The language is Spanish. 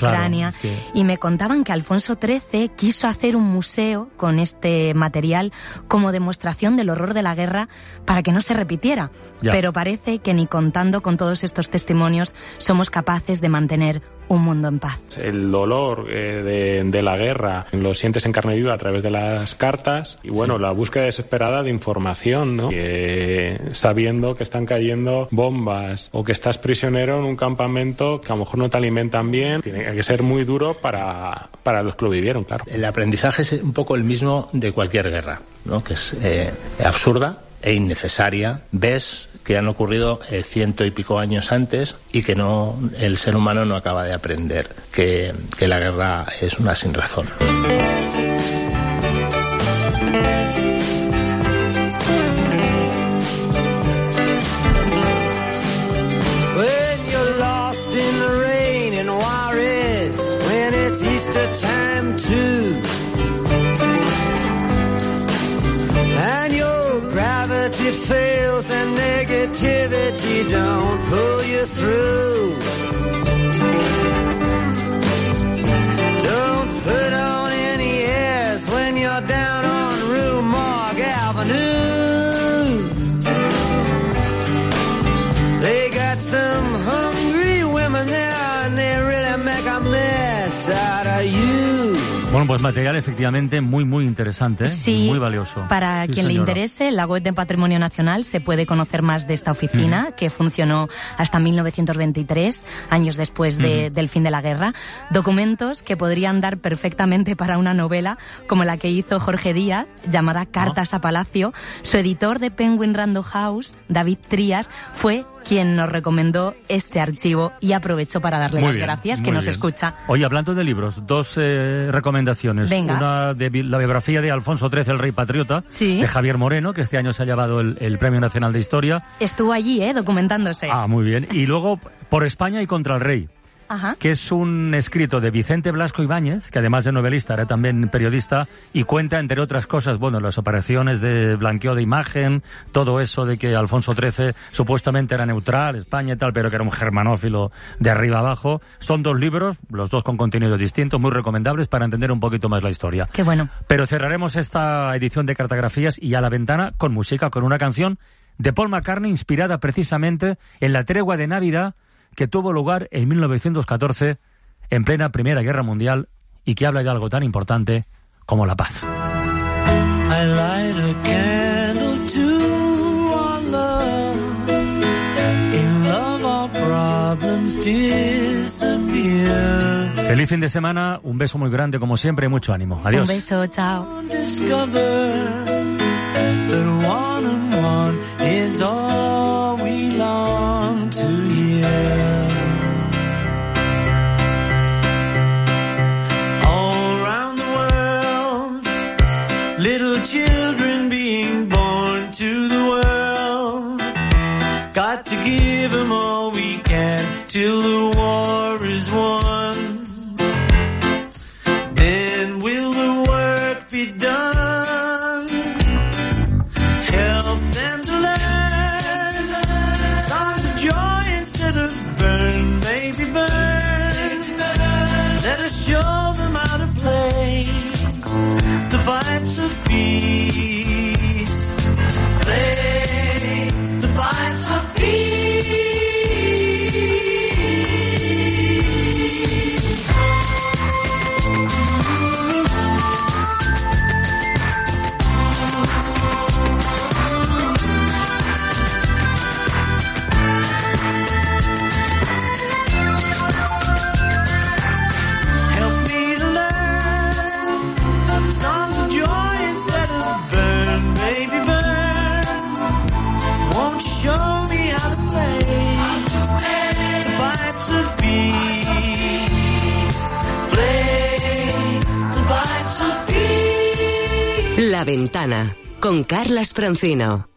Ucrania, claro, y me contaban que Alfonso XIII quiso hacer un museo con este material como demostración del horror de la guerra para que no se repitiera. Ya. Pero parece que ni contando con todos estos testimonios somos capaces de mantener un mundo en paz. El dolor de la guerra lo sientes en carne viva a través de las cartas y bueno, la búsqueda desesperada de información, ¿no? Sabiendo que están cayendo bombas o que estás prisionero en un campamento que a lo mejor no te alimentan bien, tiene que ser muy duro para los que lo vivieron, claro. El aprendizaje es un poco el mismo de cualquier guerra, ¿no? Que es absurda e innecesaria. Ves que han ocurrido 100 y pico años antes y que el ser humano no acaba de aprender que la guerra es una sinrazón. Fails and negativity don't pull you through. Don't put on any airs when you're down on Rue Morgue Avenue. They got some hungry women there and they really make a mess out of you. Bueno, pues material efectivamente muy, muy interesante, sí, muy valioso. Para sí, quien señora. le interese, en la web de Patrimonio Nacional se puede conocer más de esta oficina, que funcionó hasta 1923, años después del fin de la guerra. Documentos que podrían dar perfectamente para una novela, como la que hizo Jorge Díaz, llamada Cartas a Palacio. Su editor de Penguin Random House, David Trías, fue quien nos recomendó este archivo y aprovecho para darle las gracias, que nos escucha. Oye, hablando de libros, dos recomendaciones. Venga. Una de la biografía de Alfonso XIII, el Rey Patriota, sí, de Javier Moreno, que este año se ha llevado el Premio Nacional de Historia. Estuvo allí, documentándose. Ah, muy bien. Y luego, Por España y contra el Rey. Ajá. Que es un escrito de Vicente Blasco Ibáñez, que además de novelista era también periodista, y cuenta, entre otras cosas, bueno, las operaciones de blanqueo de imagen, todo eso de que Alfonso XIII supuestamente era neutral, España y tal, pero que era un germanófilo de arriba abajo. Son dos libros, los dos con contenidos distintos, muy recomendables para entender un poquito más la historia. Qué bueno. Pero cerraremos esta edición de Cartografías y a la ventana con música, con una canción de Paul McCartney inspirada precisamente en la tregua de Navidad que tuvo lugar en 1914, en plena Primera Guerra Mundial, y que habla de algo tan importante como la paz. I light a candle to our love. In love our problems disappear. Feliz fin de semana, un beso muy grande como siempre y mucho ánimo. Adiós. Un beso, chao. Is all we long to hear. All around the world, little children being born to the world. Got to give them all we can till the war is won. Then will the work be done? Show them how to play the pipes of peace. Play the pipes of peace. La Ventana, con Carlas Francino.